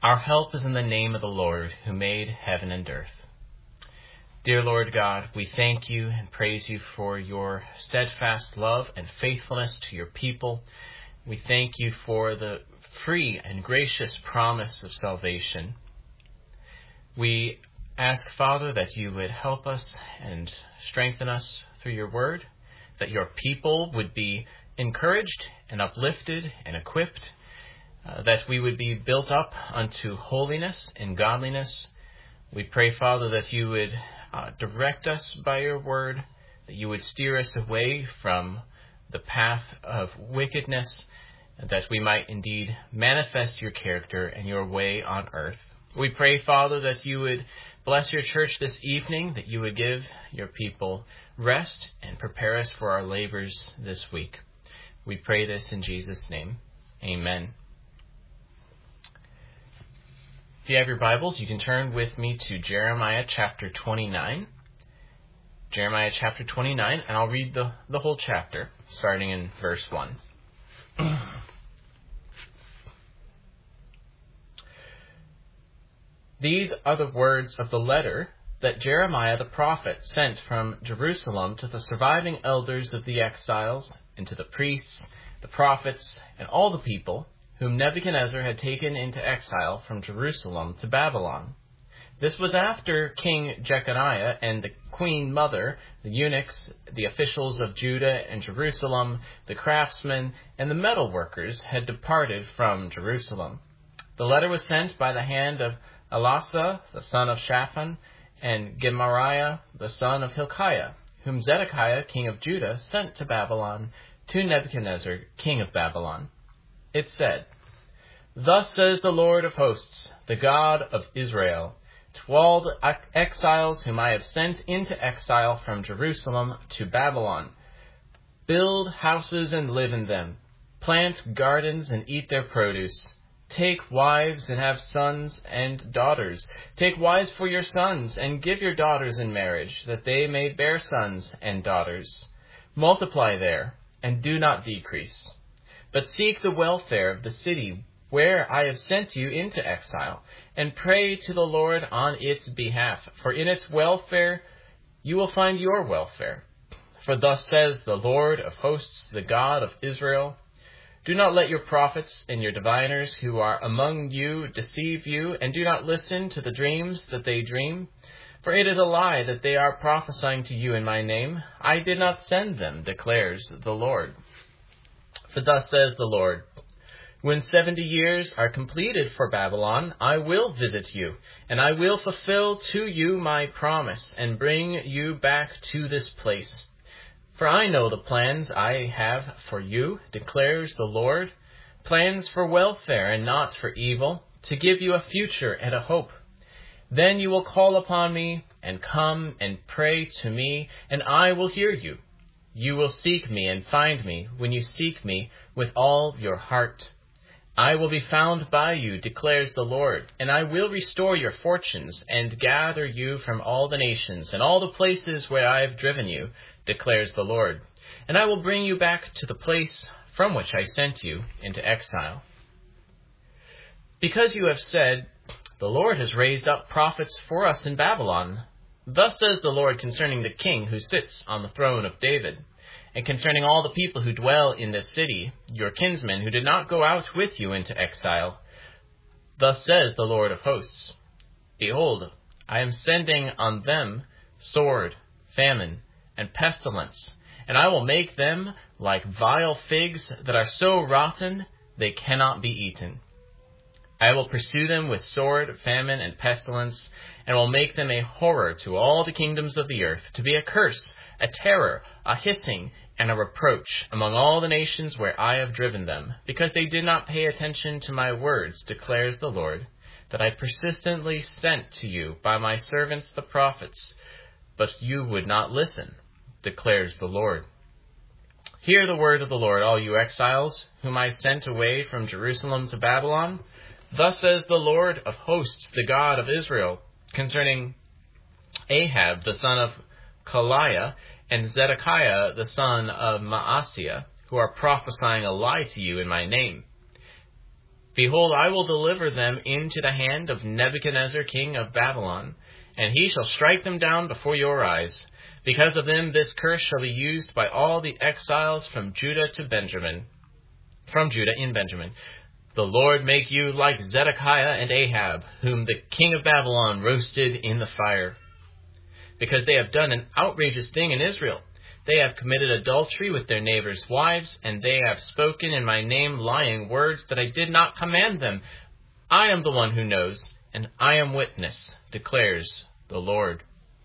Our help is in the name of the Lord, who made heaven and earth. Dear Lord God, we thank you and praise you for your steadfast love and faithfulness to your people. We thank you for the free and gracious promise of salvation. We ask, Father, that you would help us and strengthen us through your word, that your people would be encouraged and uplifted and equipped, that we would be built up unto holiness and godliness. We pray, Father, that you would direct us by your word, that you would steer us away from the path of wickedness, that we might indeed manifest your character and your way on earth. We pray, Father, that you would bless your church this evening, that you would give your people rest and prepare us for our labors this week. We pray this in Jesus' name. Amen. If you have your Bibles, you can turn with me to Jeremiah chapter 29. Jeremiah chapter 29, and I'll read the whole chapter, starting in verse 1. These are the words of the letter that Jeremiah the prophet sent from Jerusalem to the surviving elders of the exiles, and to the priests, the prophets, and all the people, whom Nebuchadnezzar had taken into exile from Jerusalem to Babylon. This was after King Jeconiah and the queen mother, the eunuchs, the officials of Judah and Jerusalem, the craftsmen, and the metal workers had departed from Jerusalem. The letter was sent by the hand of Elasah, the son of Shaphan, and Gemariah, the son of Hilkiah, whom Zedekiah, king of Judah, sent to Babylon, to Nebuchadnezzar, king of Babylon. It said, "Thus says the Lord of hosts, the God of Israel, to all the exiles whom I have sent into exile from Jerusalem to Babylon, build houses and live in them, plant gardens and eat their produce. Take wives and have sons and daughters. Take wives for your sons and give your daughters in marriage, that they may bear sons and daughters. Multiply there and do not decrease. But seek the welfare of the city where I have sent you into exile, and pray to the Lord on its behalf, for in its welfare you will find your welfare. For thus says the Lord of hosts, the God of Israel, do not let your prophets and your diviners who are among you deceive you, and do not listen to the dreams that they dream. For it is a lie that they are prophesying to you in my name. I did not send them, declares the Lord. For thus says the Lord, when 70 years are completed for Babylon, I will visit you, and I will fulfill to you my promise, and bring you back to this place. For I know the plans I have for you, declares the Lord, plans for welfare and not for evil, to give you a future and a hope. Then you will call upon me, and come and pray to me, and I will hear you. You will seek me and find me when you seek me with all your heart. I will be found by you, declares the Lord, and I will restore your fortunes and gather you from all the nations and all the places where I have driven you, declares the Lord. And I will bring you back to the place from which I sent you into exile. Because you have said, the Lord has raised up prophets for us in Babylon. Thus says the Lord concerning the king who sits on the throne of David, and concerning all the people who dwell in this city, your kinsmen who did not go out with you into exile. Thus says the Lord of hosts, behold, I am sending on them sword, famine, and pestilence, and I will make them like vile figs that are so rotten they cannot be eaten. I will pursue them with sword, famine, and pestilence, and will make them a horror to all the kingdoms of the earth, to be a curse, a terror, a hissing, and a reproach among all the nations where I have driven them, because they did not pay attention to my words, declares the Lord, that I persistently sent to you by my servants the prophets, but you would not listen, declares the Lord. Hear the word of the Lord, all you exiles, whom I sent away from Jerusalem to Babylon. Thus says the Lord of hosts, the God of Israel, concerning Ahab, the son of Kaliah, and Zedekiah, the son of Maaseiah, who are prophesying a lie to you in my name. Behold, I will deliver them into the hand of Nebuchadnezzar king of Babylon, and he shall strike them down before your eyes. Because of them this curse shall be used by all the exiles from Judah in Benjamin. The Lord make you like Zedekiah and Ahab, whom the king of Babylon roasted in the fire. Because they have done an outrageous thing in Israel. They have committed adultery with their neighbors' wives, and they have spoken in my name lying words that I did not command them. I am the one who knows, and I am witness, declares the Lord.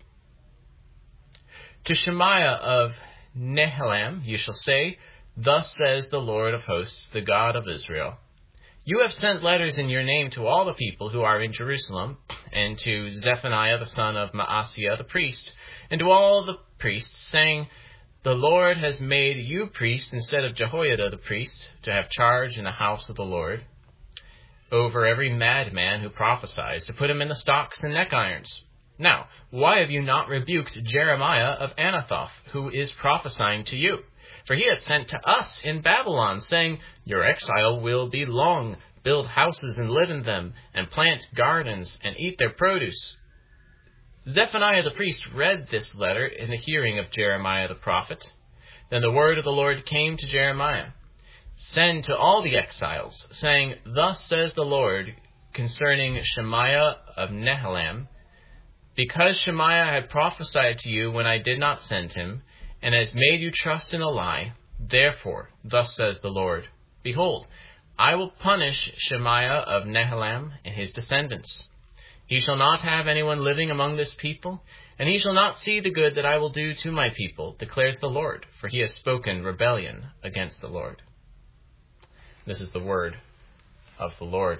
To Shemaiah of Nehelam you shall say, Thus says the Lord of hosts, the God of Israel. You have sent letters in your name to all the people who are in Jerusalem, and to Zephaniah the son of Maaseiah the priest, and to all the priests, saying, The Lord has made you priest instead of Jehoiada the priest, to have charge in the house of the Lord, over every madman who prophesies, to put him in the stocks and neck irons. Now, why have you not rebuked Jeremiah of Anathoth, who is prophesying to you? For he has sent to us in Babylon, saying, Your exile will be long. Build houses and live in them, and plant gardens and eat their produce. Zephaniah the priest read this letter in the hearing of Jeremiah the prophet. Then the word of the Lord came to Jeremiah. Send to all the exiles, saying, Thus says the Lord concerning Shemaiah of Nehelam, because Shemaiah had prophesied to you when I did not send him, and has made you trust in a lie, therefore, thus says the Lord, Behold, I will punish Shemaiah of Nehelam and his descendants. He shall not have anyone living among this people, and he shall not see the good that I will do to my people, declares the Lord, for he has spoken rebellion against the Lord. This is the word of the Lord.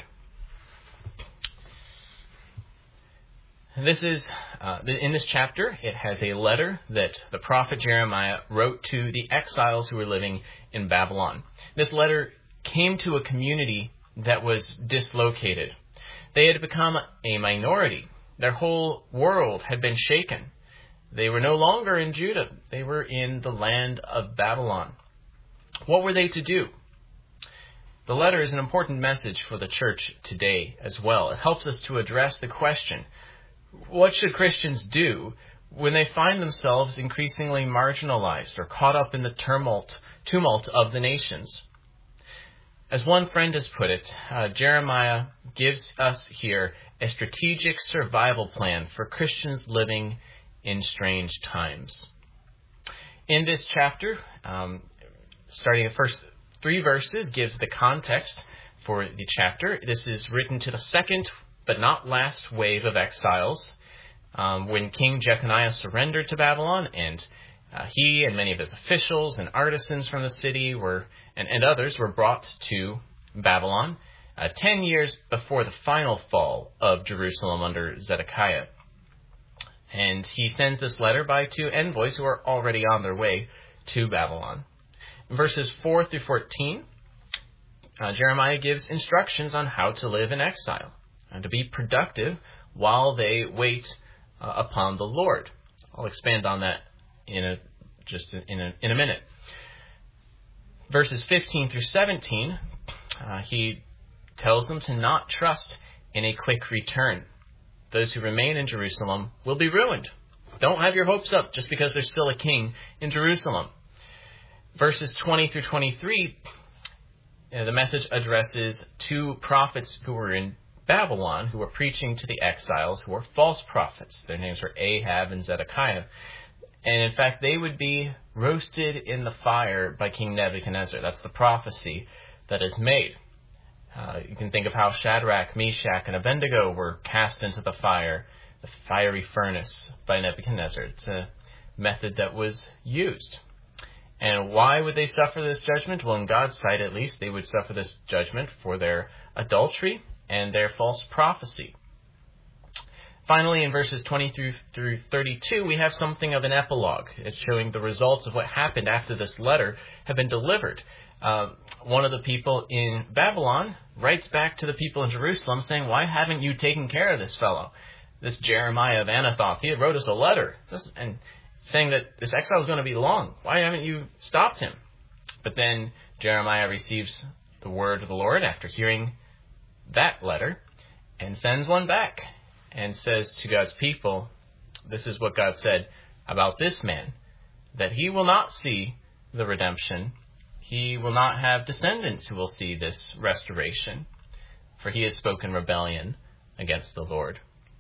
This is, in this chapter, it has a letter that the prophet Jeremiah wrote to the exiles who were living in Babylon. This letter came to a community that was dislocated. They had become a minority. Their whole world had been shaken. They were no longer in Judah. They were in the land of Babylon. What were they to do? The letter is an important message for the church today as well. It helps us to address the question, what should Christians do when they find themselves increasingly marginalized or caught up in the tumult of the nations? As one friend has put it, Jeremiah gives us here a strategic survival plan for Christians living in strange times. In this chapter, starting the first 3 verses, gives the context for the chapter. This is written to the second but not last wave of exiles, when King Jeconiah surrendered to Babylon, and he and many of his officials and artisans from the city and others were brought to Babylon 10 years before the final fall of Jerusalem under Zedekiah. And he sends this letter by 2 envoys who are already on their way to Babylon. In verses 4 through 14, Jeremiah gives instructions on how to live in exile and to be productive while they wait upon the Lord. I'll expand on that in a minute. Verses 15 through 17, he tells them to not trust in a quick return. Those who remain in Jerusalem will be ruined. Don't have your hopes up just because there's still a king in Jerusalem. Verses 20 through 23, the message addresses 2 prophets who were in Babylon, who were preaching to the exiles, who were false prophets. Their names were Ahab and Zedekiah. And in fact, they would be roasted in the fire by King Nebuchadnezzar. That's the prophecy that is made. You can think of how Shadrach, Meshach, and Abednego were cast into the fire, the fiery furnace by Nebuchadnezzar. It's a method that was used. And why would they suffer this judgment? Well, in God's sight, at least, they would suffer this judgment for their adultery and their false prophecy. Finally, in verses 20 through 32, we have something of an epilogue. It's showing the results of what happened after this letter had been delivered. One of the people in Babylon writes back to the people in Jerusalem saying, why haven't you taken care of this fellow? This Jeremiah of Anathoth, he wrote us a letter and saying that this exile is going to be long. Why haven't you stopped him? But then Jeremiah receives the word of the Lord after hearing that letter and sends one back and says to God's people, this is what God said about this man, that he will not see the redemption. He will not have descendants who will see this restoration, for he has spoken rebellion against the Lord.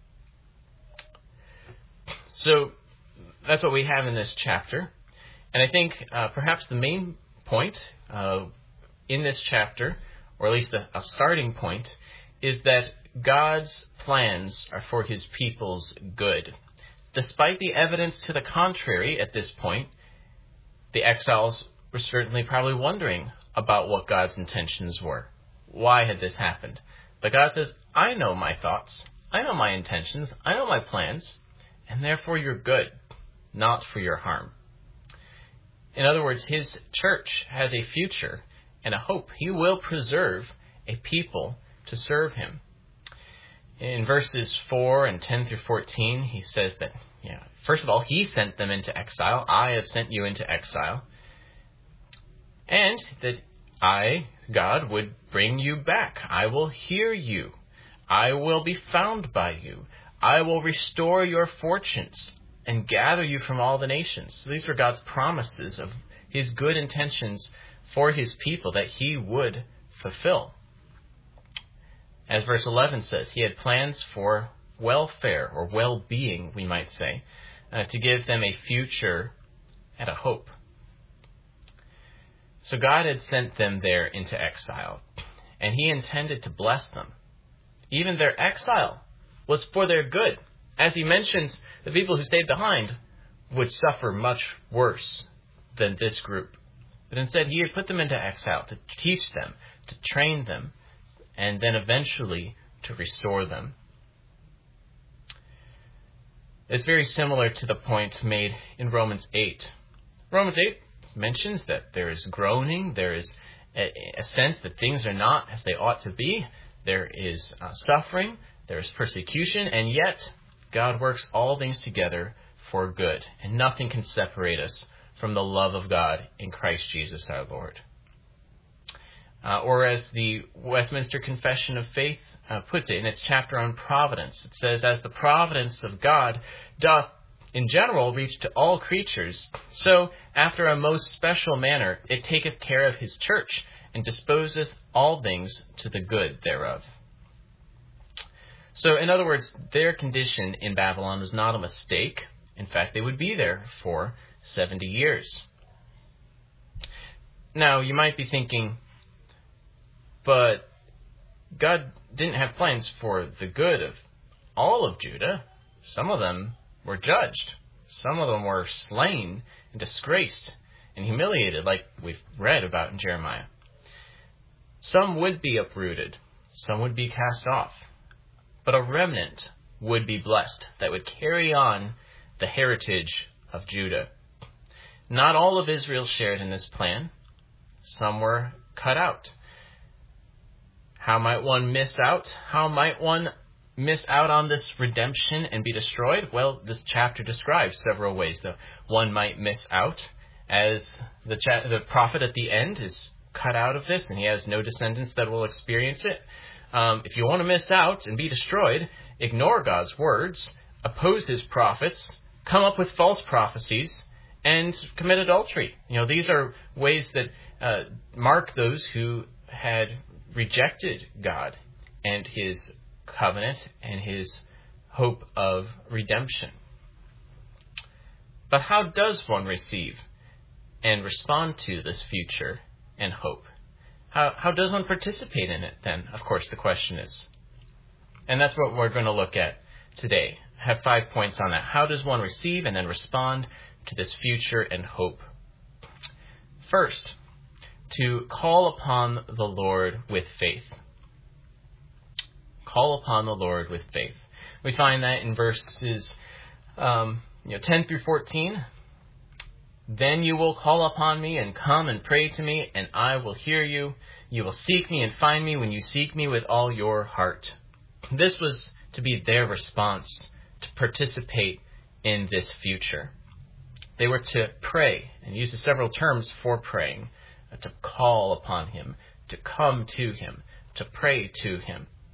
So that's what we have in this chapter. And I think perhaps the main point in this chapter, or at least a starting point, is that God's plans are for his people's good. Despite the evidence to the contrary at this point, the exiles were certainly probably wondering about what God's intentions were. Why had this happened? But God says, I know my thoughts, I know my intentions, I know my plans, and therefore you're good, not for your harm. In other words, his church has a future and a hope. He will preserve a people to serve him. In verses 4 and 10 through 14, he says that, first of all, he sent them into exile. I have sent you into exile. And that I, God, would bring you back. I will hear you. I will be found by you. I will restore your fortunes and gather you from all the nations. So these were God's promises of his good intentions for his people that he would fulfill. As verse 11 says, he had plans for welfare or well-being, we might say, to give them a future and a hope. So God had sent them there into exile, and he intended to bless them. Even their exile was for their good. As he mentions, the people who stayed behind would suffer much worse than this group. But instead, he had put them into exile to teach them, to train them, and then eventually to restore them. It's very similar to the point made in Romans 8. Romans 8 mentions that there is groaning, there is a sense that things are not as they ought to be, there is suffering, there is persecution, and yet God works all things together for good, and nothing can separate us from the love of God in Christ Jesus our Lord. Or as the Westminster Confession of Faith puts it in its chapter on providence, it says, as the providence of God doth in general reach to all creatures, so after a most special manner it taketh care of his church, and disposeth all things to the good thereof. So, in other words, their condition in Babylon was not a mistake. In fact, they would be there for 70 years. Now, you might be thinking, but God didn't have plans for the good of all of Judah. Some of them were judged. Some of them were slain and disgraced and humiliated, like we've read about in Jeremiah. Some would be uprooted. Some would be cast off. But a remnant would be blessed that would carry on the heritage of Judah. Not all of Israel shared in this plan. Some were cut out. How might one miss out? How might one miss out on this redemption and be destroyed? Well, this chapter describes several ways that one might miss out, as the prophet at the end is cut out of this and he has no descendants that will experience it. If you want to miss out and be destroyed, ignore God's words, oppose his prophets, come up with false prophecies, and commit adultery. These are ways that mark those who had rejected God and his covenant and his hope of redemption. But how does one receive and respond to this future and hope? How does one participate in it then? Of course, the question is. And that's what we're going to look at today. I have 5 points on that. How does one receive and then respond to this future and hope? First, to call upon the Lord with faith. Call upon the Lord with faith. We find that in verses 10 through 14. Then you will call upon me and come and pray to me, and I will hear you. You will seek me and find me when you seek me with all your heart. This was to be their response to participate in this future. They were to pray, and uses several terms for praying, to call upon him, to come to him, to pray to him.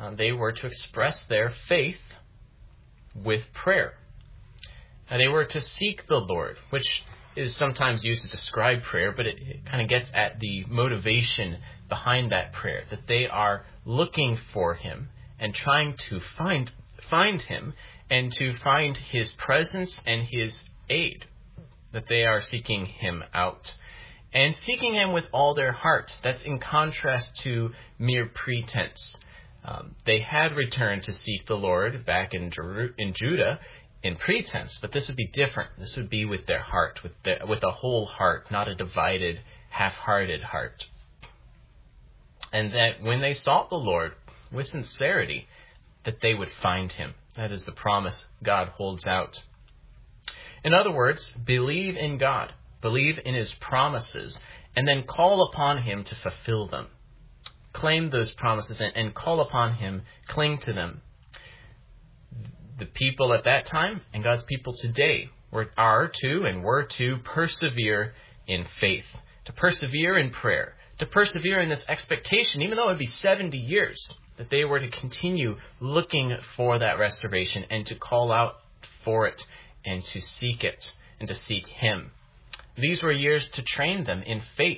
they were to express their faith with prayer. And they were to seek the Lord, which is sometimes used to describe prayer, but it kind of gets at the motivation behind that prayer, that they are looking for him and trying to find him and to find his presence and his aid, that they are seeking him out. And seeking him with all their heart. That's in contrast to mere pretense. They had returned to seek the Lord back in Judah in pretense, but this would be different. This would be with their heart, with a whole heart, not a divided, half-hearted heart. And that when they sought the Lord with sincerity, that they would find him. That is the promise God holds out. In other words, believe in God. Believe in his promises, and then call upon him to fulfill them. Claim those promises and call upon him, cling to them. The people at that time and God's people today were to persevere in faith, to persevere in prayer, to persevere in this expectation, even though it would be 70 years, that they were to continue looking for that restoration and to call out for it and to seek it and to seek him. These were years to train them in faith.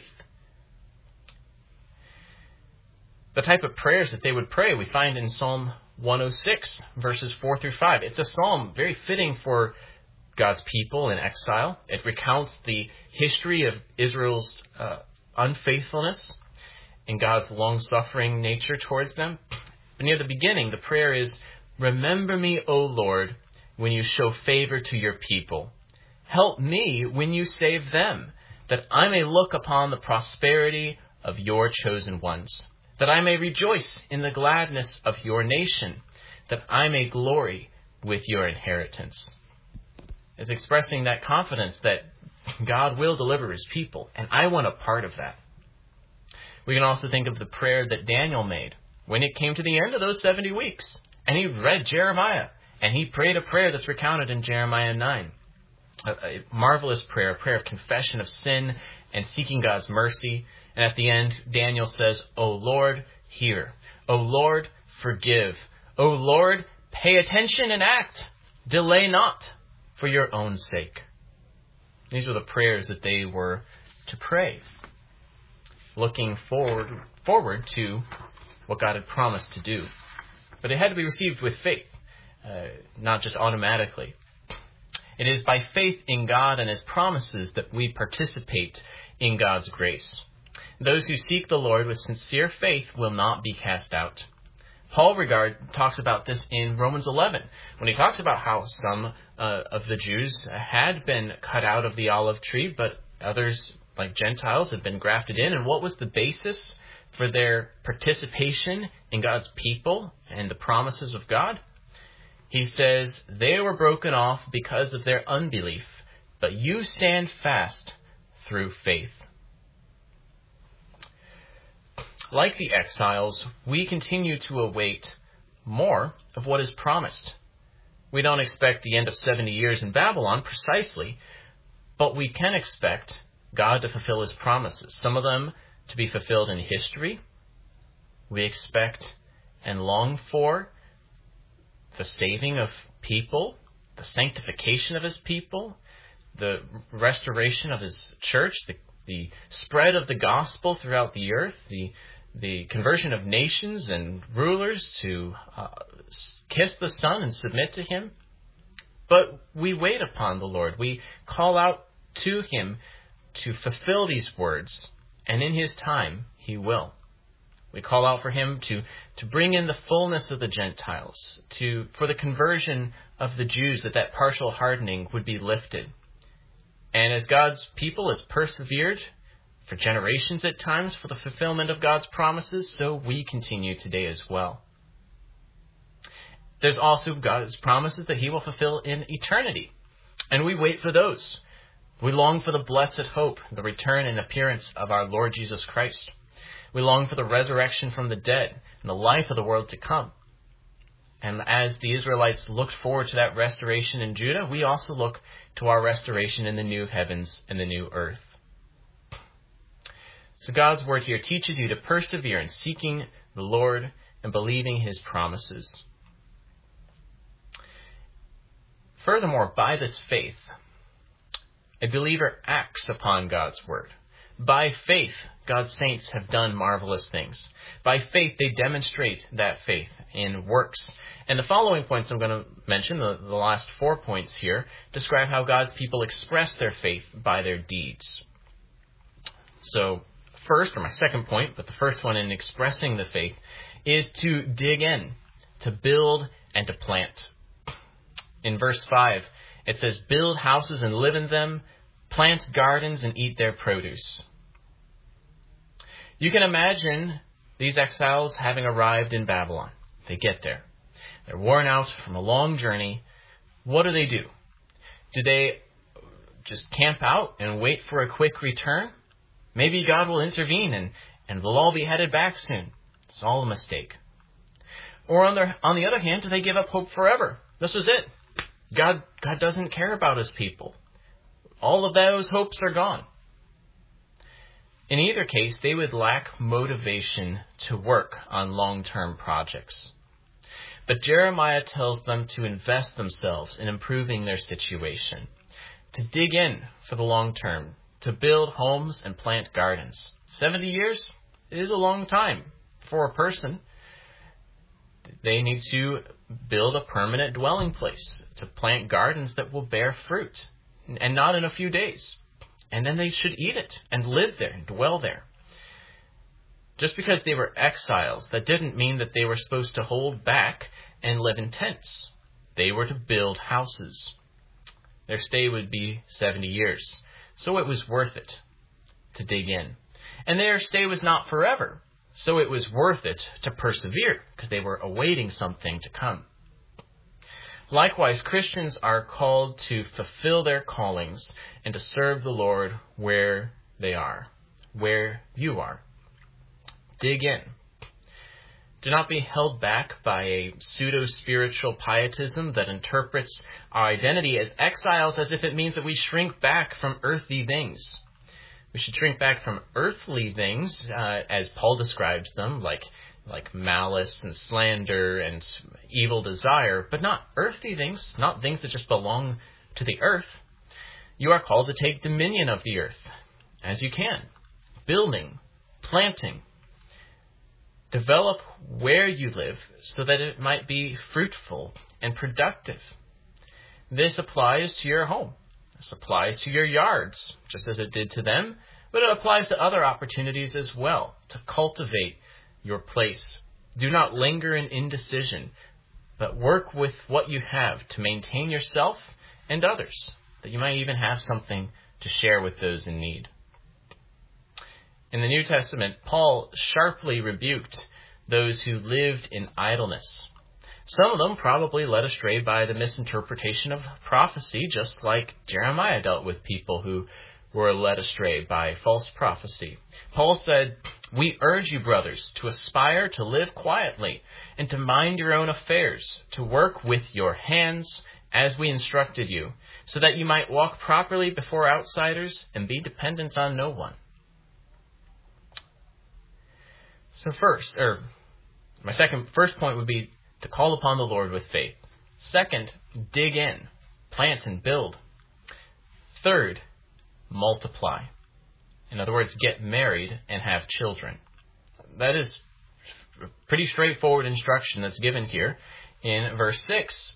The type of prayers that they would pray we find in Psalm 106, verses 4 through 5. It's a psalm very fitting for God's people in exile. It recounts the history of Israel's unfaithfulness and God's long-suffering nature towards them. But near the beginning, the prayer is, "Remember me, O Lord, when you show favor to your people. Help me when you save them, that I may look upon the prosperity of your chosen ones, that I may rejoice in the gladness of your nation, that I may glory with your inheritance." It's expressing that confidence that God will deliver his people, and I want a part of that. We can also think of the prayer that Daniel made when it came to the end of those 70 weeks, and he read Jeremiah, and he prayed a prayer that's recounted in Jeremiah 9. A marvelous prayer, a prayer of confession of sin and seeking God's mercy. And at the end, Daniel says, "O Lord, hear. O Lord, forgive. O Lord, pay attention and act. Delay not for your own sake." These were the prayers that they were to pray, looking forward to what God had promised to do. But it had to be received with faith, not just automatically. It is by faith in God and his promises that we participate in God's grace. Those who seek the Lord with sincere faith will not be cast out. Paul talks about this in Romans 11, when he talks about how some of the Jews had been cut out of the olive tree, but others, like Gentiles, had been grafted in. And what was the basis for their participation in God's people and the promises of God? He says, "They were broken off because of their unbelief, but you stand fast through faith." Like the exiles, we continue to await more of what is promised. We don't expect the end of 70 years in Babylon precisely, but we can expect God to fulfill his promises, some of them to be fulfilled in history. We expect and long for the saving of people, the sanctification of his people, the restoration of his church, the spread of the gospel throughout the earth, the conversion of nations and rulers to kiss the Son and submit to him. But we wait upon the Lord. We call out to him to fulfill these words, and in his time he will. We call out for him to bring in the fullness of the Gentiles, for the conversion of the Jews, that partial hardening would be lifted. And as God's people has persevered for generations at times for the fulfillment of God's promises, so we continue today as well. There's also God's promises that he will fulfill in eternity, and we wait for those. We long for the blessed hope, the return and appearance of our Lord Jesus Christ. We long for the resurrection from the dead and the life of the world to come. And as the Israelites looked forward to that restoration in Judah, we also look to our restoration in the new heavens and the new earth. So God's word here teaches you to persevere in seeking the Lord and believing his promises. Furthermore, by this faith, a believer acts upon God's word. By faith, God's saints have done marvelous things. By faith, they demonstrate that faith in works. And the following points I'm going to mention, the last 4 points here, describe how God's people express their faith by their deeds. So first, or my second point, but the first one in expressing the faith, is to dig in, to build and to plant. In verse 5, it says, build houses and live in them, plant gardens and eat their produce. You can imagine these exiles having arrived in Babylon. They get there. They're worn out from a long journey. What do? Do they just camp out and wait for a quick return? Maybe God will intervene and they'll all be headed back soon. It's all a mistake. Or on the other hand, do they give up hope forever? This was it. God doesn't care about his people. All of those hopes are gone. In either case, they would lack motivation to work on long-term projects. But Jeremiah tells them to invest themselves in improving their situation, to dig in for the long term, to build homes and plant gardens. 70 years is a long time for a person. They need to build a permanent dwelling place, to plant gardens that will bear fruit, and not in a few days. And then they should eat it and live there and dwell there. Just because they were exiles, that didn't mean that they were supposed to hold back and live in tents. They were to build houses. Their stay would be 70 years, so it was worth it to dig in. And their stay was not forever, so it was worth it to persevere, because they were awaiting something to come. Likewise, Christians are called to fulfill their callings and to serve the Lord where they are, where you are. Dig in. Do not be held back by a pseudo-spiritual pietism that interprets our identity as exiles as if it means that we shrink back from earthly things. We should shrink back from earthly things, as Paul describes them, like malice and slander and evil desire, but not earthly things, not things that just belong to the earth. You are called to take dominion of the earth, as you can, building, planting. Develop where you live so that it might be fruitful and productive. This applies to your home. This applies to your yards, just as it did to them, but it applies to other opportunities as well, to cultivate your place. Do not linger in indecision, but work with what you have to maintain yourself and others, that you might even have something to share with those in need. In the New Testament, Paul sharply rebuked those who lived in idleness. Some of them probably led astray by the misinterpretation of prophecy, just like Jeremiah dealt with people who were led astray by false prophecy. Paul said, "We urge you, brothers, to aspire to live quietly and to mind your own affairs, to work with your hands as we instructed you, so that you might walk properly before outsiders and be dependent on no one." So first point would be to call upon the Lord with faith. Second, dig in, plant and build. Third, multiply. In other words, get married and have children. That is a pretty straightforward instruction that's given here in verse 6.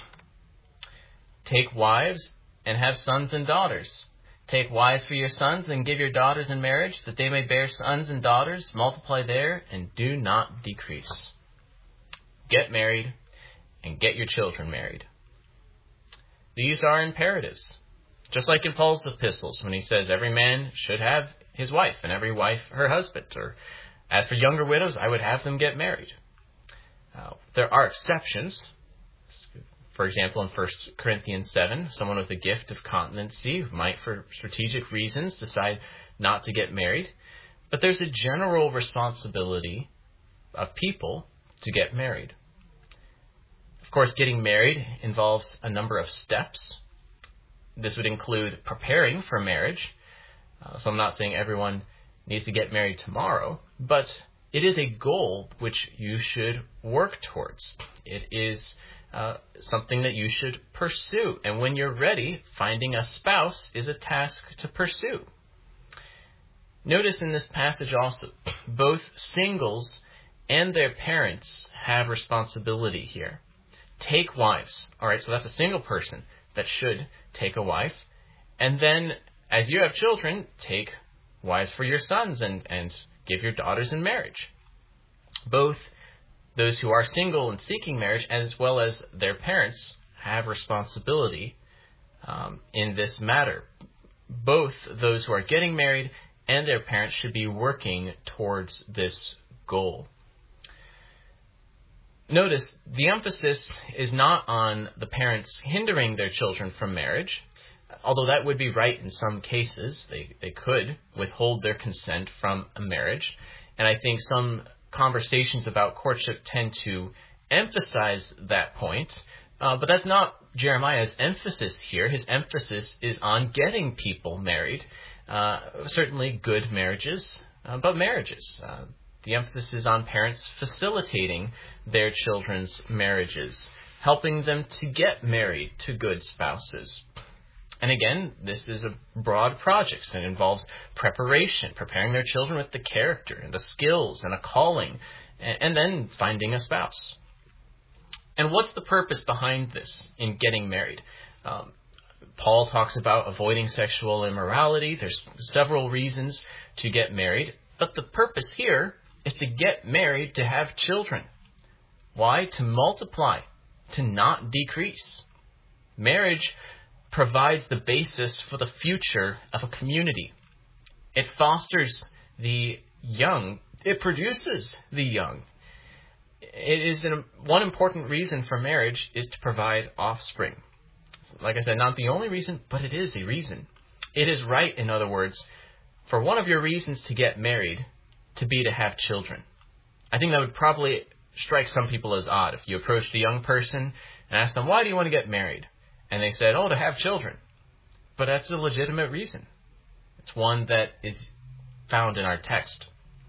Take wives and have sons and daughters. Take wives for your sons and give your daughters in marriage, that they may bear sons and daughters. Multiply there and do not decrease. Get married and get your children married. These are imperatives. Just like in Paul's epistles, when he says every man should have his wife and every wife her husband. Or as for younger widows, I would have them get married. There are exceptions. For example, in 1 Corinthians 7, someone with a gift of continency might, for strategic reasons, decide not to get married. But there's a general responsibility of people to get married. Of course, getting married involves a number of steps. This would include preparing for marriage. So I'm not saying everyone needs to get married tomorrow, but it is a goal which you should work towards. It is something that you should pursue. And when you're ready, finding a spouse is a task to pursue. Notice in this passage also, both singles and their parents have responsibility here. Take wives. All right, so that's a single person that should take a wife. And then, as you have children, take wives for your sons and give your daughters in marriage. Both those who are single and seeking marriage, as well as their parents, have responsibility in this matter. Both those who are getting married and their parents should be working towards this goal. Notice, the emphasis is not on the parents hindering their children from marriage, although that would be right in some cases. They could withhold their consent from a marriage. And I think some conversations about courtship tend to emphasize that point. But that's not Jeremiah's emphasis here. His emphasis is on getting people married. Certainly good marriages, but marriages. The emphasis is on parents facilitating their children's marriages, helping them to get married to good spouses. And again, this is a broad project and involves preparation, preparing their children with the character and the skills and a calling, and then finding a spouse. And what's the purpose behind this in getting married? Paul talks about avoiding sexual immorality. There's several reasons to get married, but the purpose here is to get married to have children. Why? To multiply, to not decrease. Marriage provides the basis for the future of a community. It fosters the young. It produces the young. It is one important reason for marriage is to provide offspring. Like I said, not the only reason, but it is a reason. It is right, in other words, for one of your reasons to get married to be to have children. I think that would probably strike some people as odd if you approached a young person and asked them, why do you want to get married? And they said, to have children. But that's a legitimate reason. It's one that is found in our text.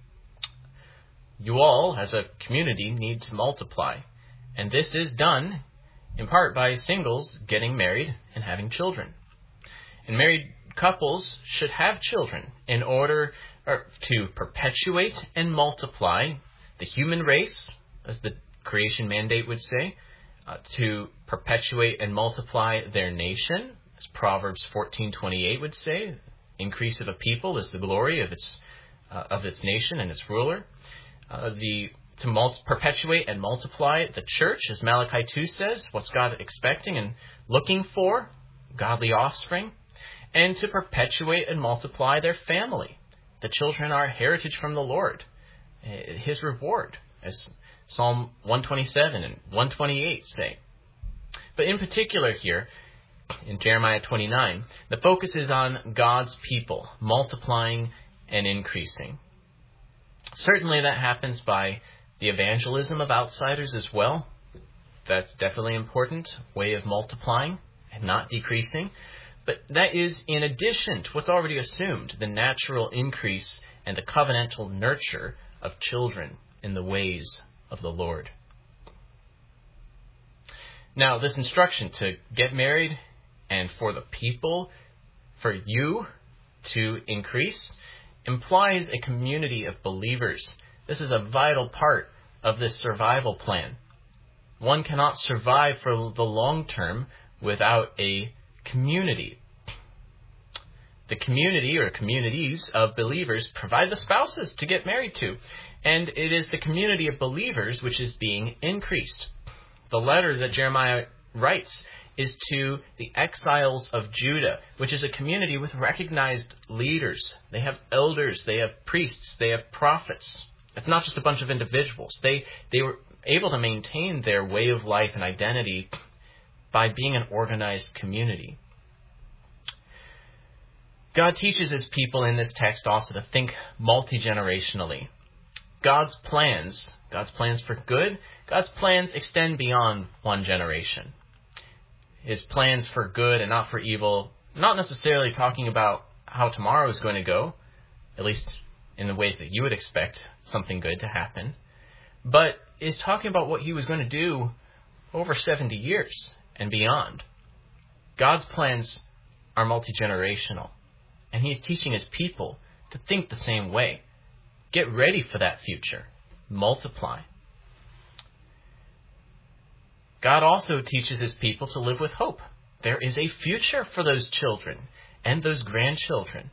You all, as a community, need to multiply. And this is done in part by singles getting married and having children. And married couples should have children in order to perpetuate and multiply the human race, as the creation mandate would say, to perpetuate and multiply their nation, as Proverbs 14:28 would say. Increase of a people is the glory of its nation and its ruler. To perpetuate and multiply the church, as Malachi 2 says, what's God expecting and looking for? Godly offspring. And to perpetuate and multiply their family. The children are heritage from the Lord, His reward, as Psalm 127 and 128 say. But in particular here, in Jeremiah 29, the focus is on God's people multiplying and increasing. Certainly that happens by the evangelism of outsiders as well. That's definitely an important way of multiplying and not decreasing. But that is in addition to what's already assumed, the natural increase and the covenantal nurture of children in the ways of the Lord. Now, this instruction to get married and for the people, for you to increase, implies a community of believers. This is a vital part of this survival plan. One cannot survive for the long term without a community. The community or communities of believers provide the spouses to get married to. And it is the community of believers which is being increased. The letter that Jeremiah writes is to the exiles of Judah, which is a community with recognized leaders. They have elders, they have priests, they have prophets. It's not just a bunch of individuals. They were able to maintain their way of life and identity by being an organized community. God teaches His people in this text also to think multi-generationally. God's plans for good, God's plans extend beyond one generation. His plans for good and not for evil, not necessarily talking about how tomorrow is going to go, at least in the ways that you would expect something good to happen, but is talking about what he was going to do over 70 years and beyond. God's plans are multi-generational, and he is teaching his people to think the same way. Get ready for that future. Multiply. God also teaches his people to live with hope. There is a future for those children and those grandchildren.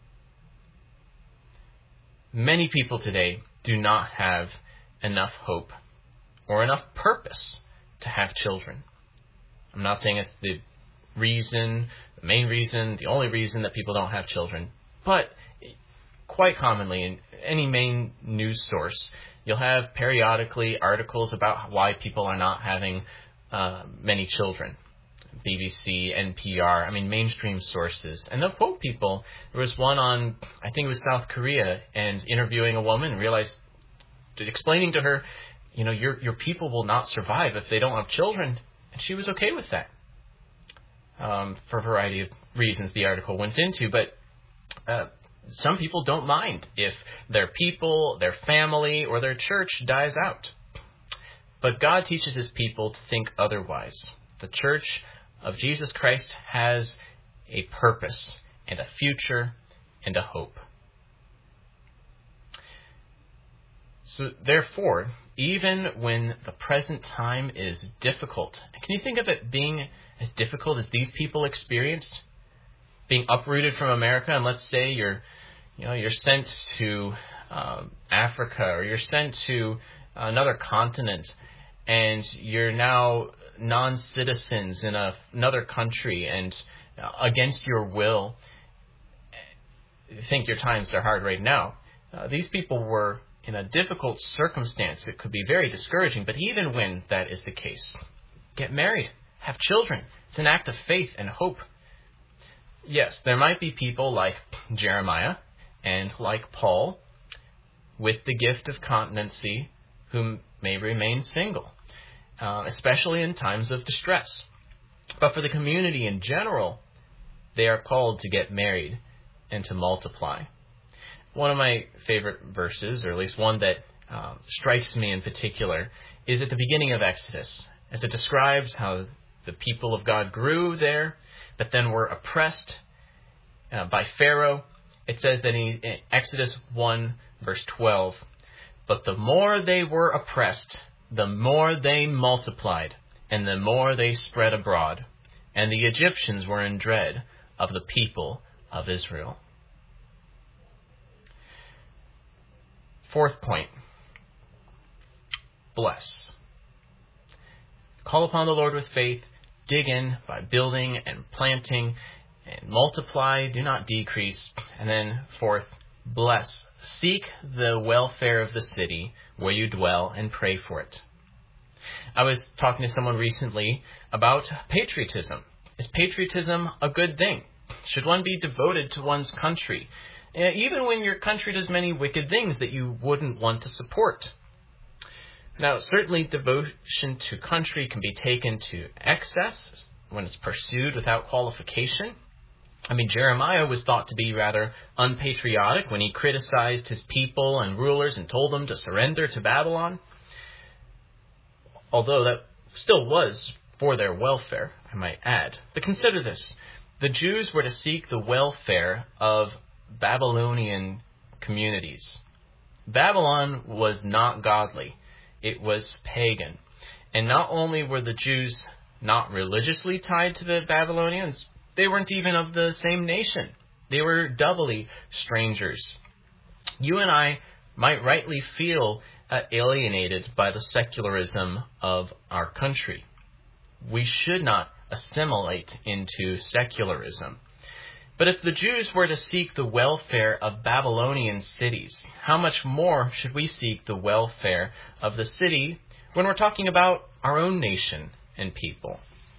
Many people today do not have enough hope or enough purpose to have children. I'm not saying it's the main reason, the only reason that people don't have children, but quite commonly in any main news source, you'll have periodically articles about why people are not having many children. BBC, NPR, mainstream sources. And they'll quote people. There was one on, I think it was South Korea, and interviewing a woman, explaining to her, your people will not survive if they don't have children. And she was okay with that. For a variety of reasons the article went into. But some people don't mind if their people, their family, or their church dies out. But God teaches his people to think otherwise. The church of Jesus Christ has a purpose and a future and a hope. So therefore, even when the present time is difficult, can you think of it being as difficult as these people experienced? Being uprooted from America, and let's say you're sent to Africa, or you're sent to another continent, and you're now non-citizens in another country, and against your will. I think your times are hard right now. These people were in a difficult circumstance. It could be very discouraging, but even when that is the case, get married, have children. It's an act of faith and hope. Yes, there might be people like Jeremiah and like Paul with the gift of continency who may remain single, especially in times of distress. But for the community in general, they are called to get married and to multiply. One of my favorite verses, or at least one that strikes me in particular, is at the beginning of Exodus, as it describes how the people of God grew there, but then were oppressed by Pharaoh. It says that in Exodus 1, verse 12, "But the more they were oppressed, the more they multiplied, and the more they spread abroad. And the Egyptians were in dread of the people of Israel." Fourth point, bless. Call upon the Lord with faith, dig in by building and planting, and multiply, do not decrease. And then fourth, bless. Seek the welfare of the city where you dwell and pray for it. I was talking to someone recently about patriotism. Is patriotism a good thing? Should one be devoted to one's country, even when your country does many wicked things that you wouldn't want to support? Now, certainly devotion to country can be taken to excess when it's pursued without qualification. Jeremiah was thought to be rather unpatriotic when he criticized his people and rulers and told them to surrender to Babylon. Although that still was for their welfare, I might add. But consider this. The Jews were to seek the welfare of Babylonian communities. Babylon was not godly. It was pagan. And not only were the Jews not religiously tied to the Babylonians, they weren't even of the same nation. They were doubly strangers. You and I might rightly feel alienated by the secularism of our country. We should not assimilate into secularism. But if the Jews were to seek the welfare of Babylonian cities, how much more should we seek the welfare of the city when we're talking about our own nation and people?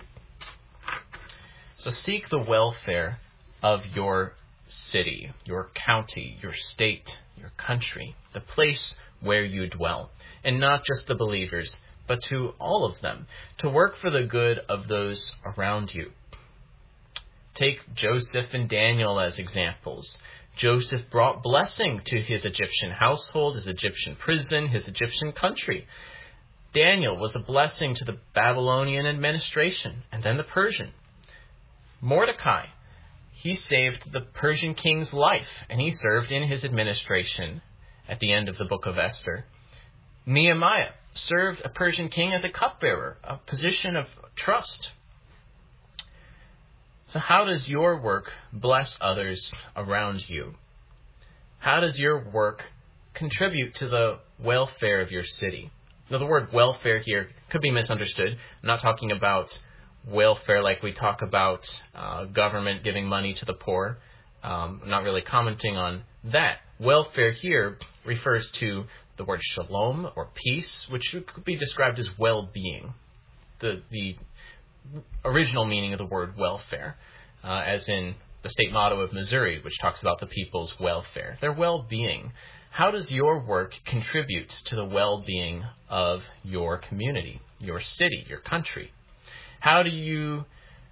So seek the welfare of your city, your county, your state, your country, the place where you dwell, and not just the believers, but to all of them, to work for the good of those around you. Take Joseph and Daniel as examples. Joseph brought blessing to his Egyptian household, his Egyptian prison, his Egyptian country. Daniel was a blessing to the Babylonian administration and then the Persian. Mordecai, he saved the Persian king's life, and he served in his administration at the end of the book of Esther. Nehemiah served a Persian king as a cupbearer, a position of trust. So how does your work bless others around you? How does your work contribute to the welfare of your city? Now, the word welfare here could be misunderstood. I'm not talking about welfare like we talk about government giving money to the poor. I'm not really commenting on that. Welfare here refers to the word shalom or peace, which could be described as well-being. The original meaning of the word welfare, as in the state motto of Missouri, which talks about the people's welfare, their well-being. How does your work contribute to the well-being of your community, your city, your country? How does your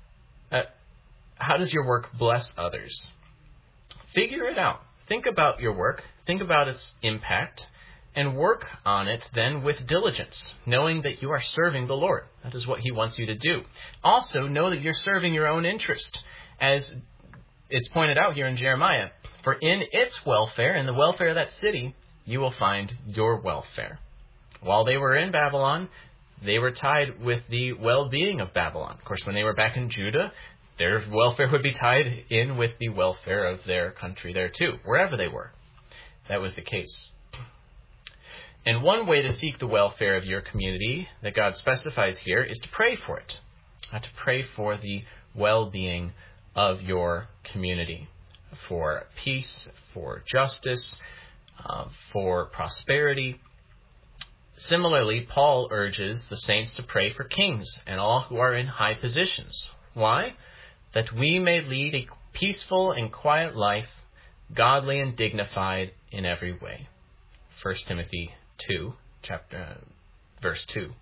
work bless others? Figure it out. Think about your work. Think about its impact. And work on it then with diligence, knowing that you are serving the Lord. That is what he wants you to do. Also, know that you're serving your own interest. As it's pointed out here in Jeremiah, for in its welfare, in the welfare of that city, you will find your welfare. While they were in Babylon, they were tied with the well-being of Babylon. Of course, when they were back in Judah, their welfare would be tied in with the welfare of their country there too, wherever they were. That was the case. And one way to seek the welfare of your community that God specifies here is to pray for it, to pray for the well-being of your community, for peace, for justice, for prosperity. Similarly, Paul urges the saints to pray for kings and all who are in high positions. Why? That we may lead a peaceful and quiet life, godly and dignified in every way. 1 Timothy 2, verse 2.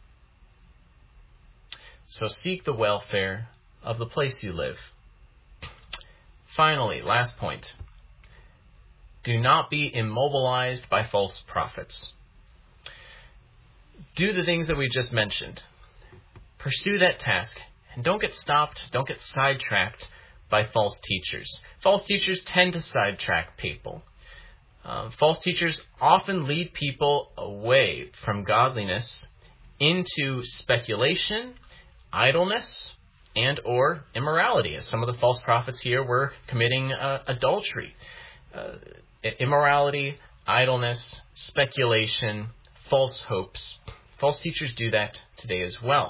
So seek the welfare of the place you live. Finally, last point. Do not be immobilized by false prophets. Do the things that we just mentioned. Pursue that task, and don't get stopped, don't get sidetracked by false teachers. False teachers tend to sidetrack people. False teachers often lead people away from godliness into speculation, idleness, and or immorality, as some of the false prophets here were committing adultery. Immorality, idleness, speculation, false hopes. False teachers do that today as well.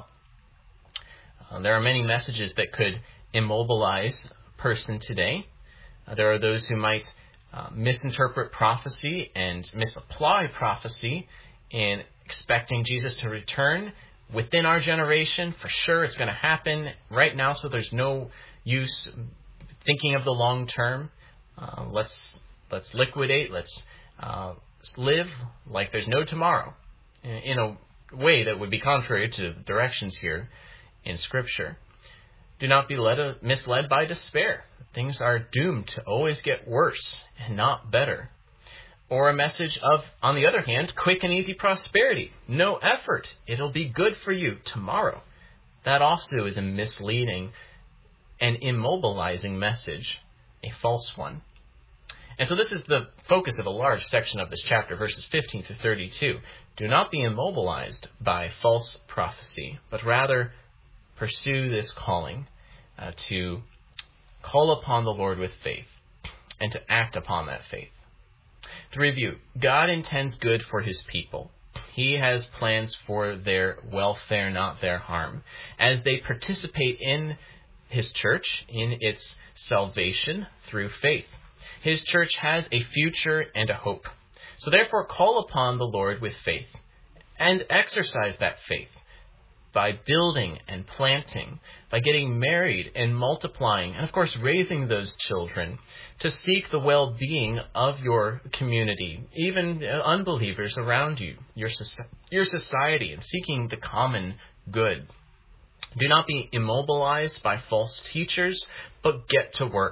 There are many messages that could immobilize a person today. There are those who might misinterpret prophecy and misapply prophecy in expecting Jesus to return within our generation. For sure, it's going to happen right now, so there's no use thinking of the long term. Let's liquidate. Let's live like there's no tomorrow, in a way that would be contrary to the directions here in Scripture. Do not be misled by despair. Things are doomed to always get worse and not better. Or a message of, on the other hand, quick and easy prosperity. No effort. It'll be good for you tomorrow. That also is a misleading and immobilizing message, a false one. And so this is the focus of a large section of this chapter, verses 15 to 32. Do not be immobilized by false prophecy, but rather pursue this calling to call upon the Lord with faith and to act upon that faith. To review, God intends good for his people. He has plans for their welfare, not their harm. As they participate in his church, in its salvation through faith. His church has a future and a hope. So therefore, call upon the Lord with faith and exercise that faith by building and planting, by getting married and multiplying, and of course raising those children to seek the well-being of your community, even unbelievers around you, your society, and seeking the common good. Do not be immobilized by false teachers, but get to work.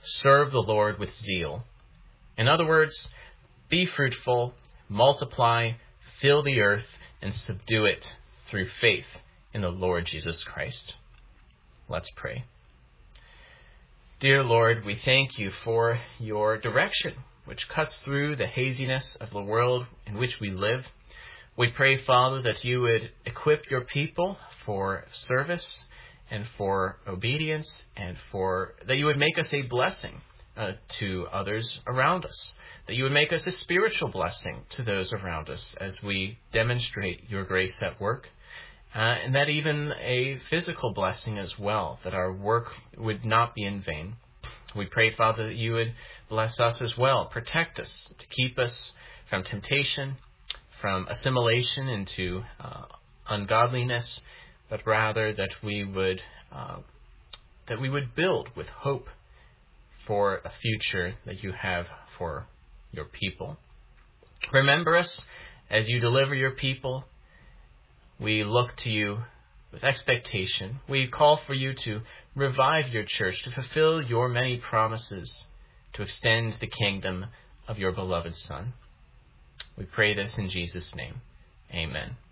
serve the Lord with zeal. In other words, be fruitful, multiply, fill the earth, and subdue it through faith in the Lord Jesus Christ. Let's pray. Dear Lord, we thank you for your direction, which cuts through the haziness of the world in which we live. We pray, Father, that you would equip your people for service and for obedience, and that you would make us a blessing to others around us, that you would make us a spiritual blessing to those around us as we demonstrate your grace at work, and that even a physical blessing as well, that our work would not be in vain. We pray, Father, that you would bless us as well, protect us, to keep us from temptation, from assimilation into ungodliness, but rather that we would build with hope for a future that you have for your people. Remember us as you deliver your people. We look to you with expectation. We call for you to revive your church, to fulfill your many promises, to extend the kingdom of your beloved Son. We pray this in Jesus' name. Amen.